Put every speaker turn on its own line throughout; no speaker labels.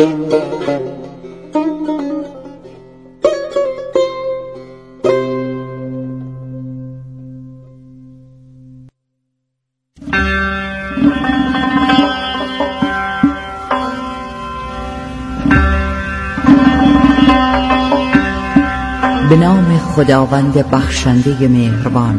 به نام خداوند بخشنده مهربان.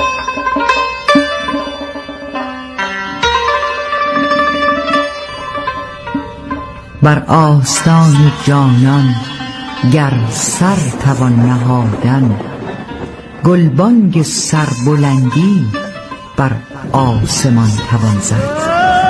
بر آستان جانان گر سر توان نهادن، گلبانگ سربلندی بر آسمان توان زد.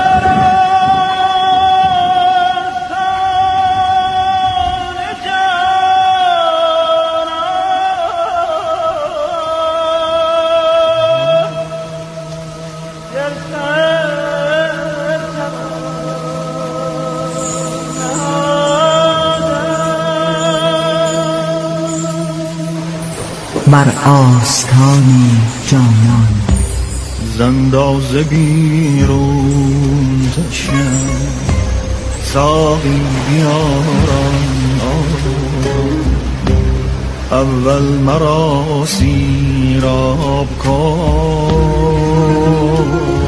بر آستان جانان
زنداز بیرون تشم، ساقی بیارم اول مرا سیراب کن،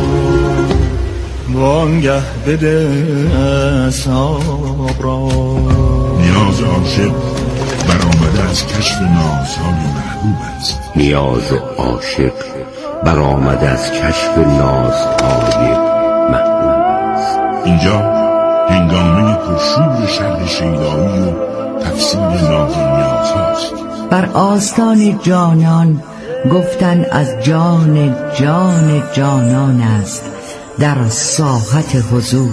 وانگه بده اصحاب را.
نیاز عاشق برآمده از کشف نازهای محبوب است.
نیاز عاشق برآمده از کشف نازهای محبوب است.
اینجا هنگامه پرشور شرح شیدایی و تفسیر ناز و نیازهاست.
بر آستان جانان گفتن از جان جان جانان است در ساحت حضور.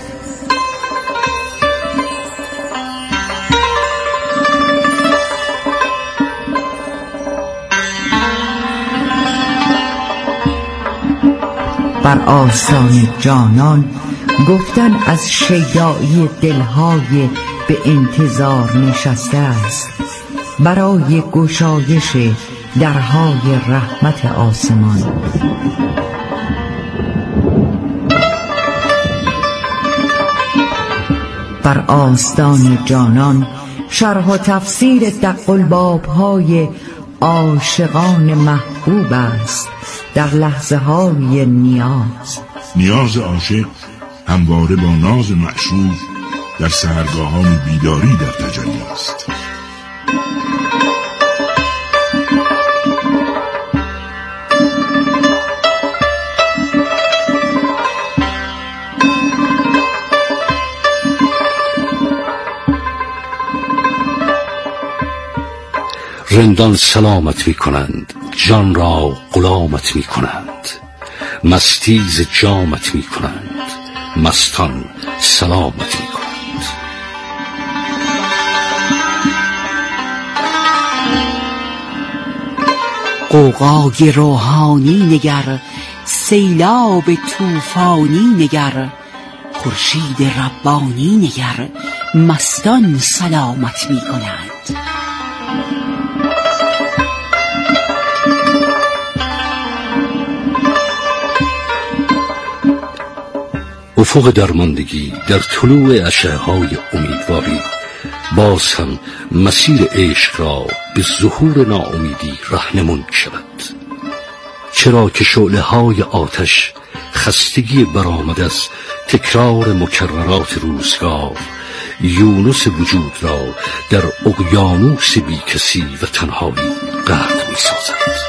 بر آستان جانان گفتن از شیدایی دلهای به انتظار نشسته است برای گشایش درهای رحمت آسمان. بر آستان جانان شرح و تفسیر دق الباب‌های عاشقان محبوب است در لحظه های نیاز.
نیاز عاشق همواره با ناز معشوق در سحرگاهان بیداری در تجلی است.
رندان سلامت می کنند، جان را غلامت می کنند، مستی ز جامت می کنند، مستان سلامت می کنند.
غوغای روحانی نگر، سیلاب طوفانی نگر، خورشید ربانی نگر، مستان سلامت می کنند.
افق درماندگی در طلوع اشعه‌های امیدواری باز هم مسیر عشق را به ظهور ناامیدی رهنمون شود. چرا که شعله‌های آتش خستگی برآمد از تکرار مکررات روزگار یونس وجود را در اقیانوس بی کسی و تنهایی غرق می سازد.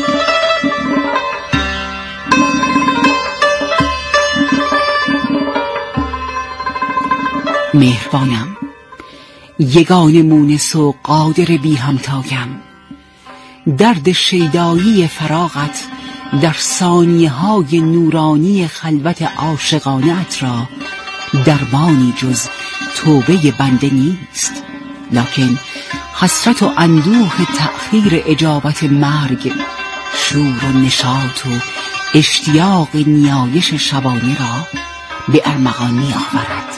مهربانم، یگانه مونس و قادر بی همتایم، درد شیدایی فراغت در ثانیه های نورانی خلوت عاشقانه‌ات را درمانی جز توبه بنده نیست، لکن حسرت و اندوه تأخیر اجابت مرگ، شور و نشاط و اشتیاق نیایش شبانه را به ارمغان می آورد.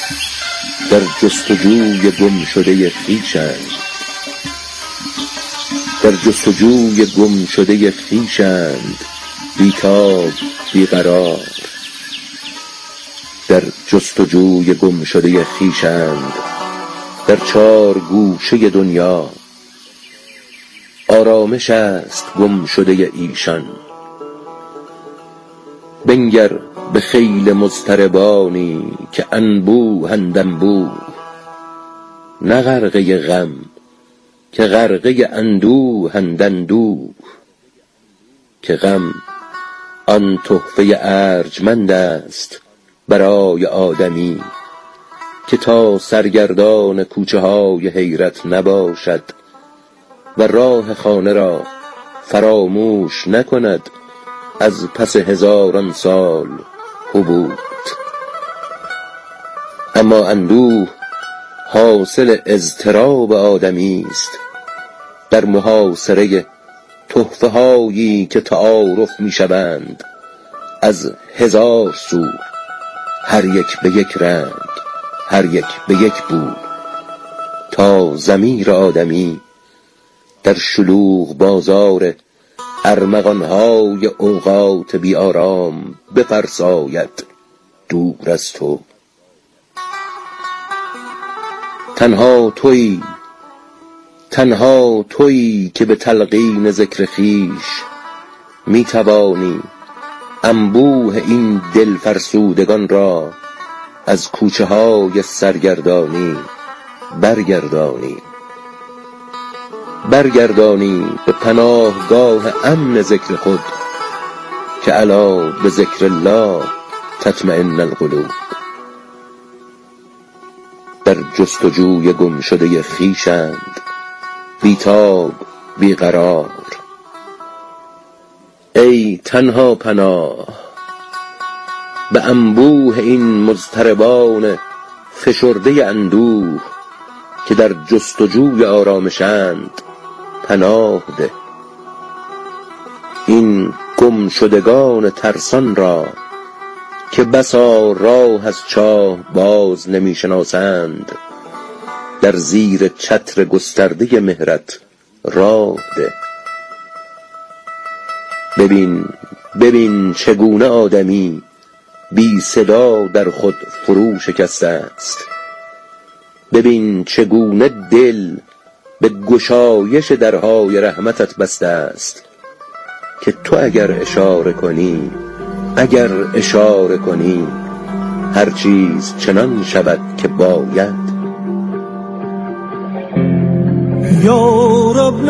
در جستجوی گم شده خویشند،
در جستجوی گم شده خویشند، بیتاب بیقرار. در جستجوی گم شده خویشند، در چار گوشه دنیا. آرامش است گم شده ایشان. بنگر به خیل مضطربانی که انبوهند انبوه، نه غرقه غم که غرقه اندوهند اندوه. که غم آن تحفه ارجمند است برای آدمی که تا سرگردان کوچه های حیرت نباشد و راه خانه را فراموش نکند از پس هزاران سال حبوط. اما اندوه حاصل اضطراب آدمی است در محاصره تحفه هایی که تعارف می شوند از هزار سو، هر یک به یک رنگ، هر یک به یک بو، تا ضمیر آدمی در شلوغ بازار ارمغانهای اوقات بی آرام بفرساید دور از تو. تنها تویی که به تلقین ذکر خویش می توانی انبوه این دل فرسودگان را از کوچه های سرگردانی برگردانی به پناهگاه امن ذکر خود که الا به ذکر الله تطمئن القلوب. در جستجوی گم شده خویشند، بیتاب بیقرار. ای تنها پناه به انبوه این مضطربان فشرده اندوه که در جستجوی آرامشند، پناه ده. این گم شدگان ترسان را که بسا راه از چاه باز نمی شناسند، در زیر چتر گسترده مهرت راه ده. ببین چگونه آدمی بی صدا در خود فرو شکسته است. ببین چگونه دل به گشایش درهای رحمتت بسته است که تو اگر اشاره کنی هر چیز چنان شود که باید.
یا رب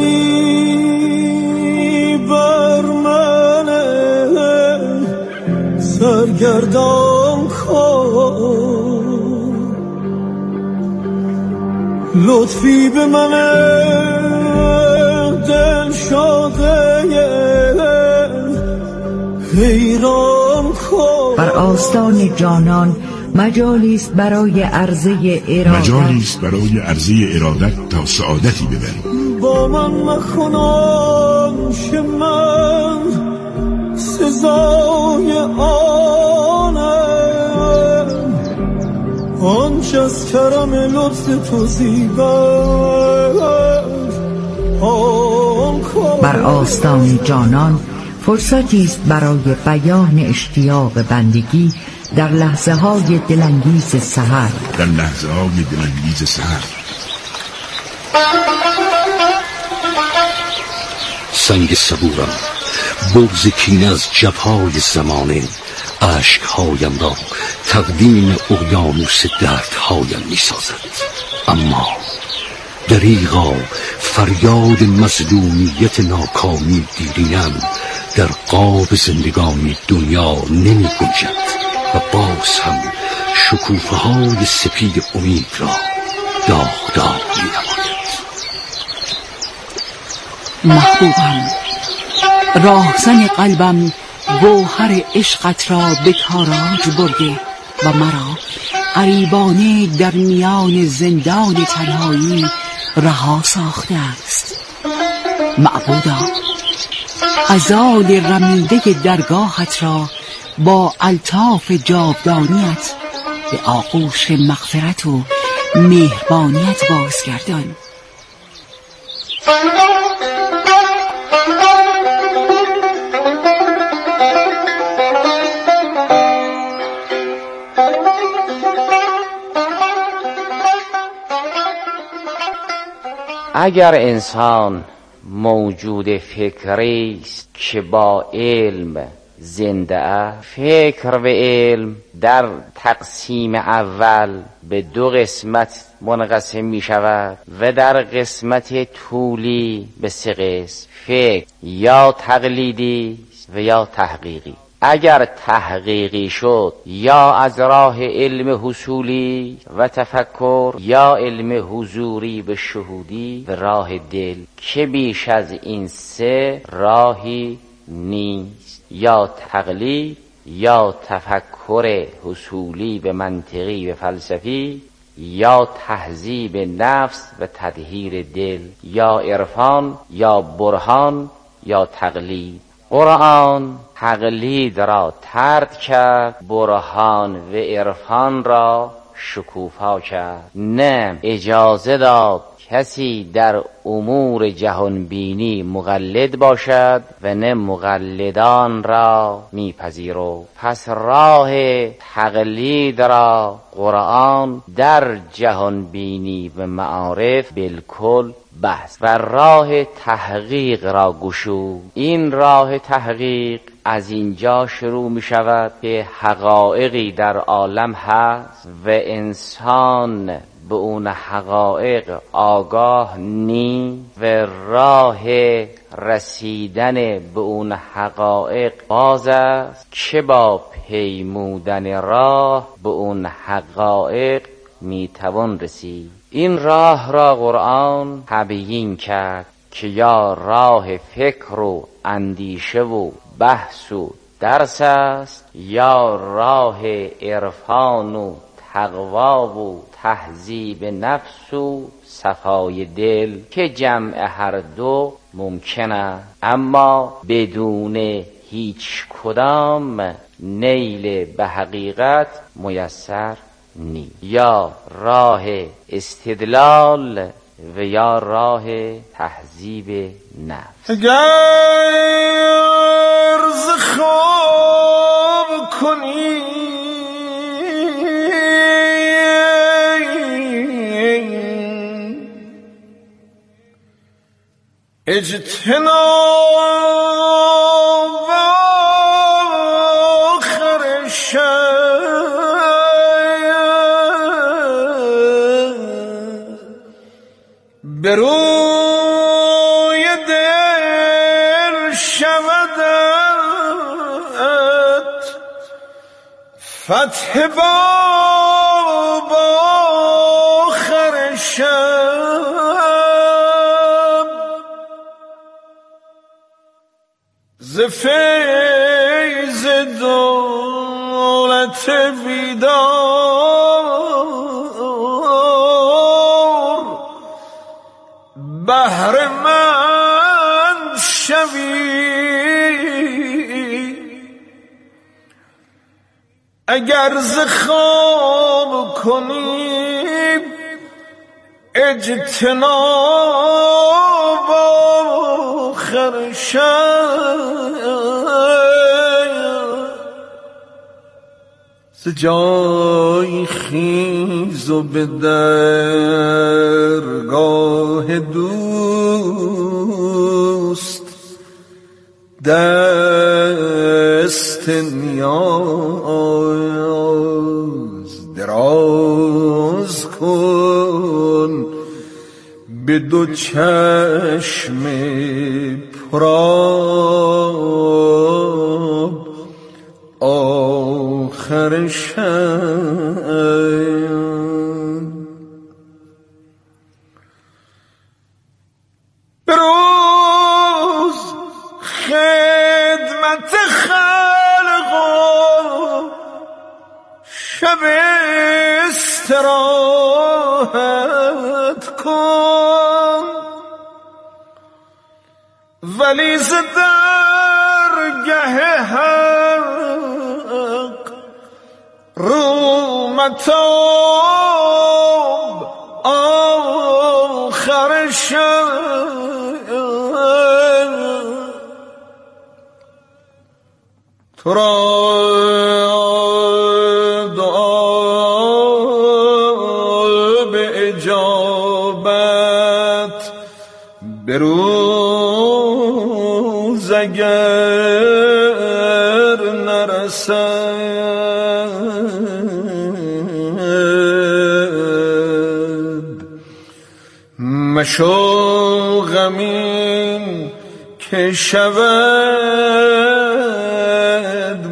نظری بر من سرگردان کن، لطفی به من دل شاده حیران کن.
بر آستان جانان مجالی است برای عرضه ارادت
تا سعادتی ببریم.
با من مخونان که من سزای آنم، آنچه از کرم لطف تو زیباست آن کن.
بر آستان جانان فرصتی است برای بیان اشتیاق بندگی در لحظه های دلانگیز سحر.
سنگ صبورم بغض کینه از جبهای زمانه، اشکهایم را تقدیم اقیانوس دردهایم می سازد. اما دریغا فریاد مظلومیت ناکامی دیرینم در قاب زندگانی دنیا نمی گنجد و باز هم شکوفه های سپید امید را داغدار می نماید.
محبوبم، راهزن قلبم گوهر عشقت را به تاراج برده و مرا غریبانه در میان زندان تنهایی رها ساخته است. معبودا، غزال رمیده درگاهت را با الطاف جاودانیت به آغوش مغفرت و مهربانیت بازگردان.
اگر انسان موجود فکری است که با علم زنده است، فکر و علم در تقسیم اول به دو قسمت منقسم می شود و در قسمت طولی به سه قسم: فکر یا تقلیدی و یا تحقیقی. اگر تحقیقی شد یا از راه علم حصولی و تفکر یا علم حضوری و شهودی و راه دل، که بیش از این سه راهی نیست. یا تقلید یا تفکر حصولی و منطقی و فلسفی، یا تهذیب نفس و تطهیر دل، یا عرفان یا برهان یا تقلید. قرآن تقلید را طرد کرد، برهان و عرفان را شکوفا کرد. نه اجازه داد کسی در امور جهانبینی مقلد باشد و نه مقلدان را میپذیرفت. پس راه تقلید را قرآن در جهانبینی و معارف بالکل بست و راه تحقیق را گشود. این راه تحقیق از اینجا شروع می شود که حقایقی در عالم هست و انسان به اون حقایق آگاه نیست و راه رسیدن به اون حقایق باز است که با پیمودن راه به اون حقایق می توان رسید. این راه را قرآن تبیین کرد که یا راه فکر و اندیشه و بحث و درس است، یا راه عرفان و تقوا و تهذیب نفس و صفای دل که جمع هر دو ممکن است، اما بدون هیچ کدام نیل به حقیقت میسر نیست. یا راه استدلال و یا راه تهذیب نفس.
اگر ز خواب کنی اجتناب آخر شب، به روی دل شودت فتح باب آخر شب، ز فیض دولت بیدار بهره مند شوی. اگر ز خواب کنی اجتناب آخر شب، ز جای خیز و به درگاه دوست دست نیاز دراز کن، به دو چشم پرآب آخر شب. بروز خدمت خلق و شب استراحت کن، ولی ز درگه حق رو متاب آخر شب. تو را دعا به اجابت به روز اگر نرسد مشو غمین که شود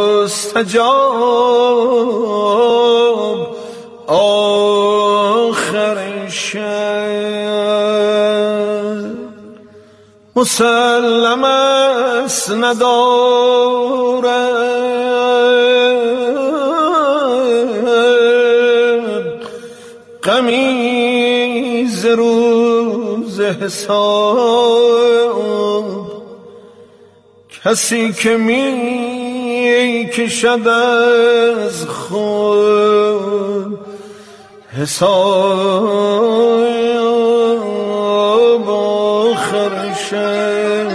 مستجاب آخر شب مسلم است ندارد غمی ز روز حساب کسی که می کشد از خود حساب آخر شب.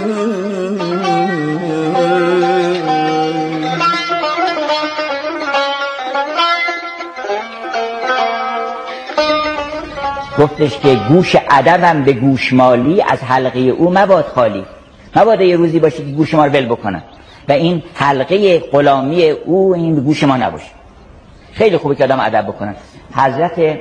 گفتش که گوش ادبم به گوشمالی از حلقه او مباد خالی. مبادا یه روزی باشه که گوش ما رو ول بکنن و این حلقه غلامی او این به گوش ما نباشه. خیلی خوبه که آدم ادب بکنن. حضرت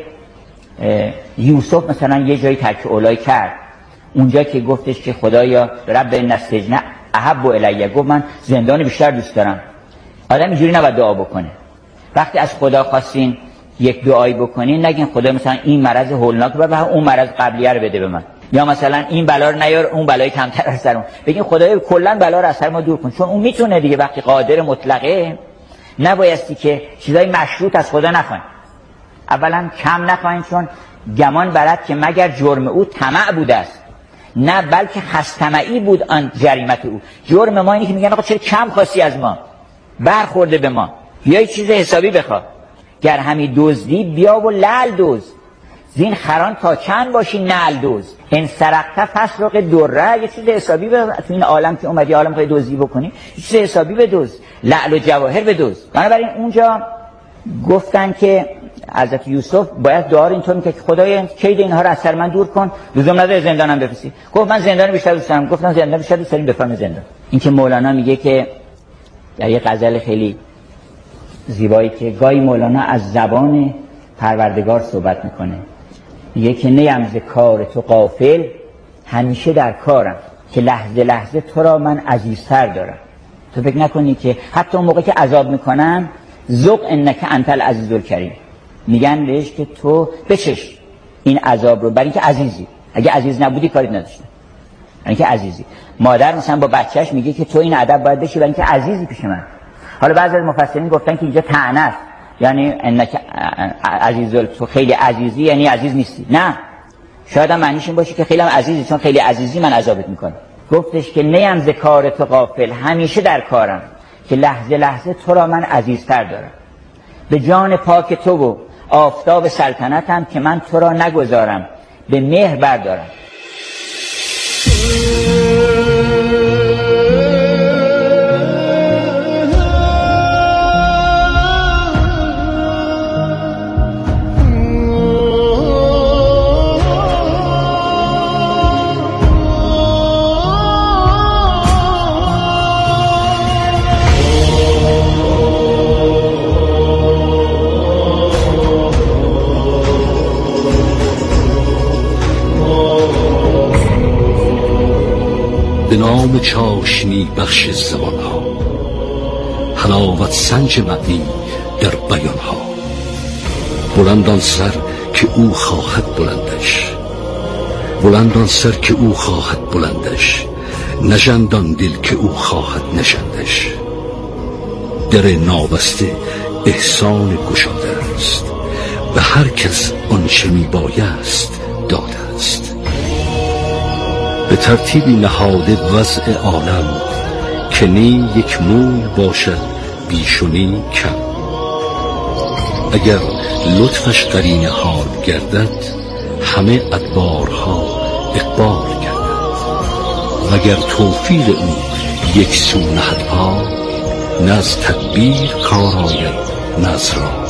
یوسف مثلا یه جایی ترک اولای کرد، اونجا که گفتش که خدایا رب ان السجن احب الی، گفت من زندان بیشتر دوست دارم. آدم اینجوری نباید دعا بکنه. وقتی از خدا خواستین یک دعایی بکنین نگین خدا مثلا این مرض هولناک رو بده اون مرض قبلیه رو بده به من، یا مثلا این بلا رو نیار اون بلای کمتر از سرم. بگین خدایا کلا بلا رو از سر ما دور کن، چون اون میتونه دیگه. وقتی قادر مطلقه نبایستی که چیزای مشروط از خدا نخواین. اولا کم نخواین، چون گمان برد که مگر جرم او طمع بوده است، نه بلکه خستمعی بود آن جریمت او. جرم ما اینه که میگن آقا چرا کم خواستی از ما، برخورده به ما، بیا یه چیز حسابی بخوا. گر همی دزدی بیا و لعل دزد، زین خران تا چند باشی نعل دزد. این سرقته فسرق دره، یه چیز حسابی به تو این عالم که اومدی عالم خواهی دزدی بکنی، یه چیز حسابی بدزد، لعل و جواهر بدزد. بنابراین اونجا گفتن که حضرت یوسف باید دعا رو اینطور میکرد که خدایا کید اینها رو از سر من دور کن، لزوم نداره زندانم بفرستی. گفت من زندان بیشتر دوست دارم. گفتم زندان بیشتر دوست داریم، بفرم زندان. این که مولانا میگه که در یه غزل خیلی زیبایی که گاهی مولانا از زبان پروردگار صحبت میکنه، میگه که نیم ز کار تو غافل همیشه در کارم، که لحظه لحظه تو را من عزیزتر دارم. تو فکر نکنی که حتی اون موقع که عذاب میکنم ذوق انک انت العزیز الکریم، میگن بهش که تو بچش این عذاب رو، برای اینکه عزیزی. اگه عزیز نبودی کاریت نداشتم، برای اینکه عزیزی. مادر مثلا با بچهش میگه که تو این ادب باید بشی برای اینکه عزیزی پیش من. حالا بعضی از مفسرین گفتن که اینجا طعنه است، یعنی انک عزیز تو خیلی عزیزی یعنی عزیز نیستی. نه، شاید هم معنیش این باشه که خیلی هم عزیزی، چون خیلی عزیزی من عذابت میکنم. گفتش که نیم ز کار تو غافل همیشه در کارم، که لحظه لحظه تو را من عزیزتر دارم. به جان پاک تو و آفتاب سلطنتم، که من تو را نگذارم به مهر بردارم.
به نام چاشنی بخش زبان ها، حلاوت سنج معنی در بیان ها. بلندان سر که او خواهد بلندش، بلندان سر که او خواهد بلندش، نژندان دل که او خواهد نژندش. در نابسته احسان گشاده است، به هر کس آنچه می بایست داده است. به ترتیبی نهاده وضع عالم، که نی یک موی باشد بیش و نی کم. اگر لطفش قرین حال گردد، همه ادبارها اقبال گردد. وگر توفیق او یک سو نهد پا، نه از تدبیر کار آید نه از راه.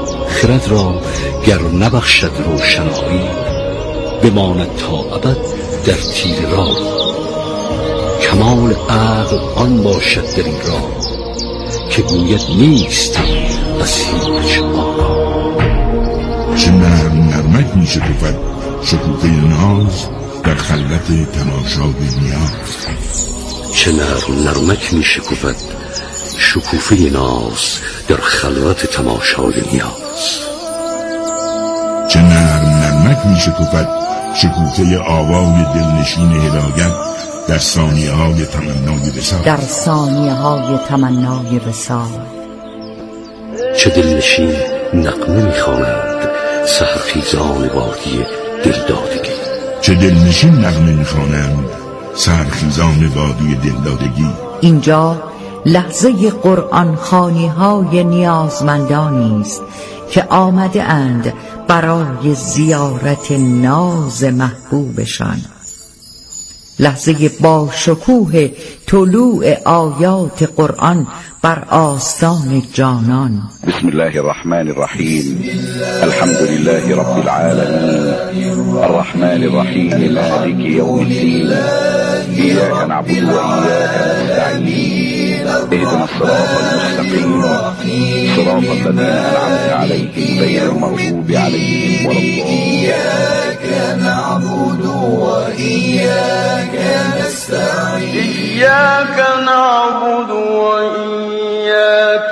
خرد را گر نبخشد روشنایی، بماند تا ابد در تیر راه. کمال عقل آن باشد در این راه که گوید نیست از هیچ آگاه.
چه نرمک می شکفد شکوفه ناز در خلوت تماشای نیاز.
چه نرمک می شکفد شکوفه ناز در خلوت تماشای نیاز.
چه نرمک می شکفد شکوفه آوای دلنشین هدایت در ثانیه های تمنای وصال.
در ثانیه های تمنای وصال.
چه دلنشین نغمه می‌خوانند سحرخیزان وادی دلدادگی.
چه دلنشین نغمه می‌خوانند سحرخیزان وادی دلدادگی.
اینجا لحظه قرآن خوانی های نیازمندانی است که آمده اند برای زیارت ناز محبوبشان. لحظه با شکوه طلوع آیات قرآن بر آستان جانان.
بسم الله الرحمن الرحیم. الحمد لله رب العالمین الرحمن الرحیم مالک یوم الدین. ایاک نعبد و ایاک نستعین. اهدنا الصراط المستقیم صراط الذین انعمت علیهم غیر المغضوب علیهم ولا الضالین.
إياك نعبد وإياك نستعين. إياك نعبد وإياك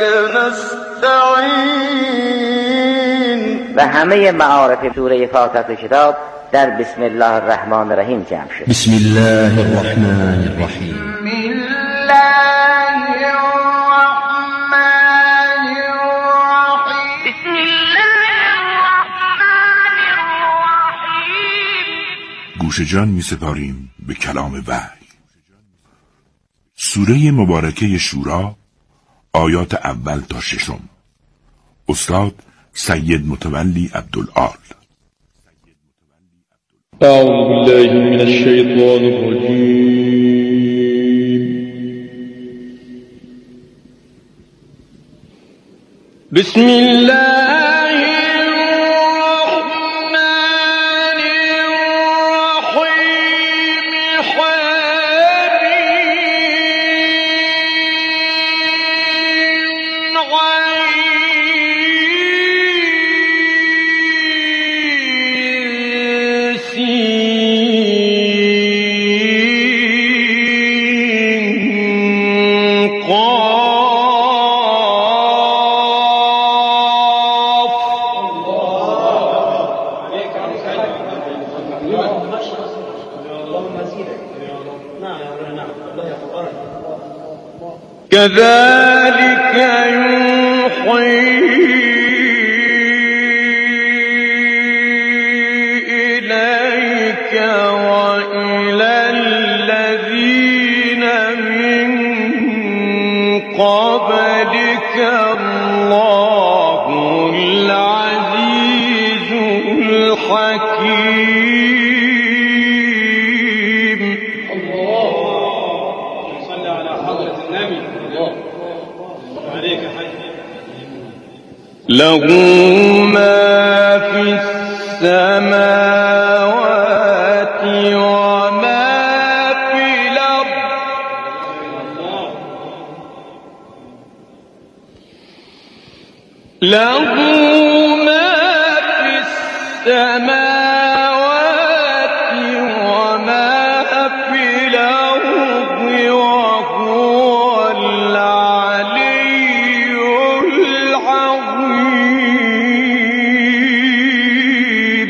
نستعين.
و همه معارف سوره فاتحه کتاب در بسم الله الرحمن الرحیم جمع شد.
بسم الله الرحمن الرحیم.
بسم الله الرحمن الرحیم. بسم الله الرحمن الرحیم.
گوش جان می سپاریم به کلام وحی. سوره مبارکه شورا، آیات اول تا ششم. استاد سید متولی عبدالعال.
اعوذ بالله من الشیطان الرجیم. بسم الله كذلك يوحي إليك وإلى الذين من قبلك الله العزيز الحكيم. اللهم صل على حضرة النبي. له ما في السماوات وما في الأرض. له ما في السماوات وما في الأرض وهو العلي العظيم.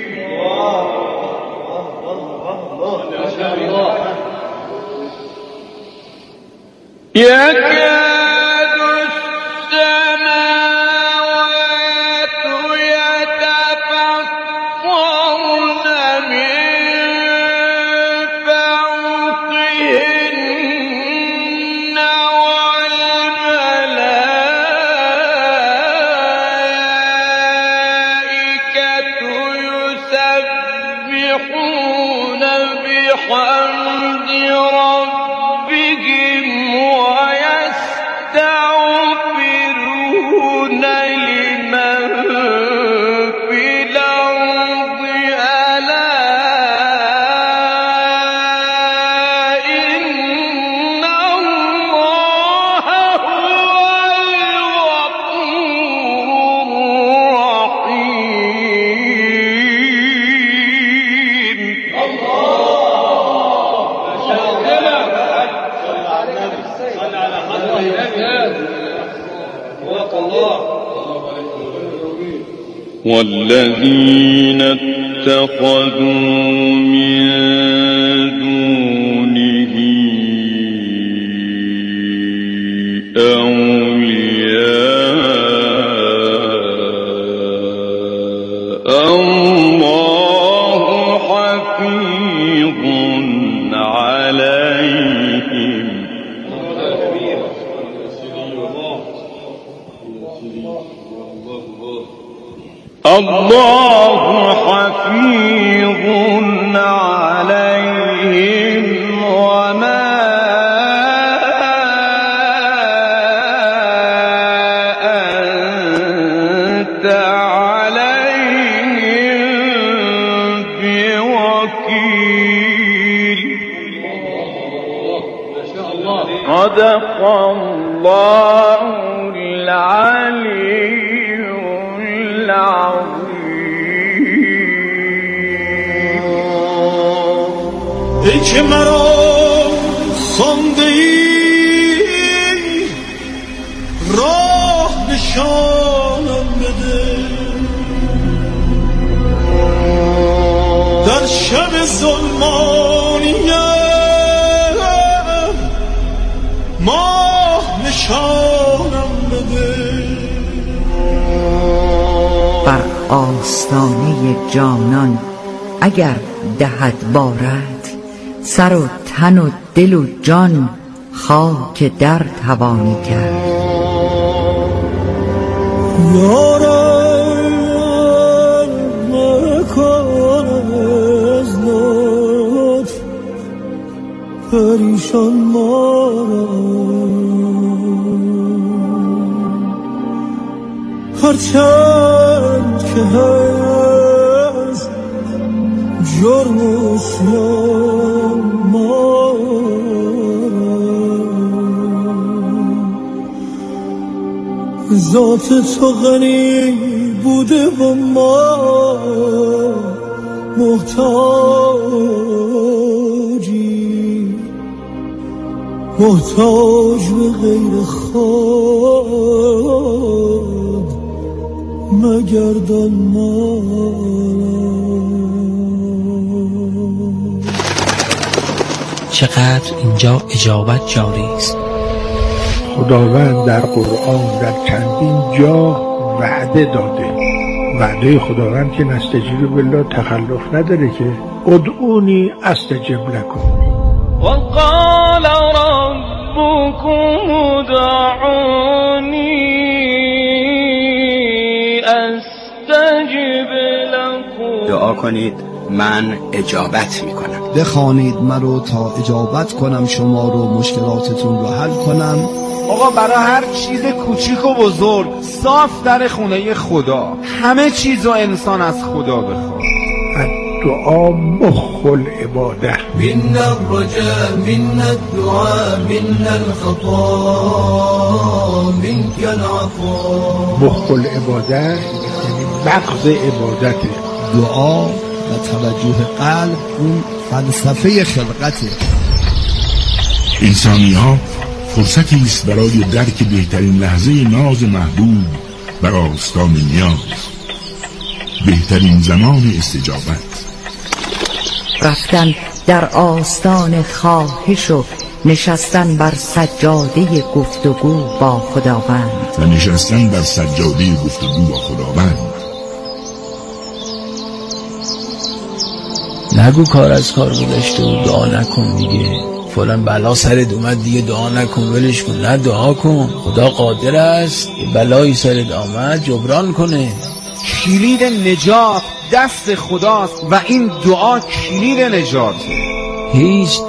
يكاد السماوات يتفطرن من فوقهن والملائكة يسبحون بحمد ربهم ويستغفرون والذين اتخذوا من دونه أولياء الله حفيظ عليهم الله حفيظ عليهم وما أنت عليهم بوكيل صدق الله العلي
ای که مرا خوانده ای راه نشانم بده در شب ظلمانیم ماه نشانم بده
بر آستانه جانان اگر دهد بارد سر و تن و دل و جان خاک در توانی کرد.
یارم مکن از لطف پریشان مارم هرچند که هست جرم و اسیان ذات تو غنی بوده و ما محتاجی محتاج به غیر خود مگردان ما.
چقدر اینجا اجابت جاری است.
خداوند در قرآن در چندین جا وعده داده. وعده خداوند که نستجیب بالله تخلف نداره که ادعونی استجب لکم.
وقال ربكم ادعوني استجب لكم.
دعا کنید من اجابت میکنم.
بخوانید مرا تا اجابت کنم شما رو، مشکلاتتون رو حل کنم.
آقا برای هر چیز کوچیک و بزرگ صاف در خونه خدا، همه چیز و انسان از خدا بخواد.
دعا مخ العباده.
منا الرجاء منا الدعاء منا الخطا منك العفو.
مخ العباده یعنی مغز عبادته.
دعا و توجه قلب اون فلسفه خلقته.
انسانی ها فرصتی است برای درک بهترین لحظه ناز محبوب بر آستان نیاز، بهترین زمان استجابت.
رفتن در آستان خواهش و نشستن بر سجاده گفتگو با خداوند.
و نشستن بر سجاده گفتگو با خداوند.
نگو کار از کار گذشته و دعا نکن دیگه، فلان بلا سرت اومد دیگه دعا نکن ولش کن. نه، دعا کن، خدا قادر است یه بلایی سرت آمد جبران کنه.
کلید نجات دست خداست و این دعا کلید نجاته.
هیچ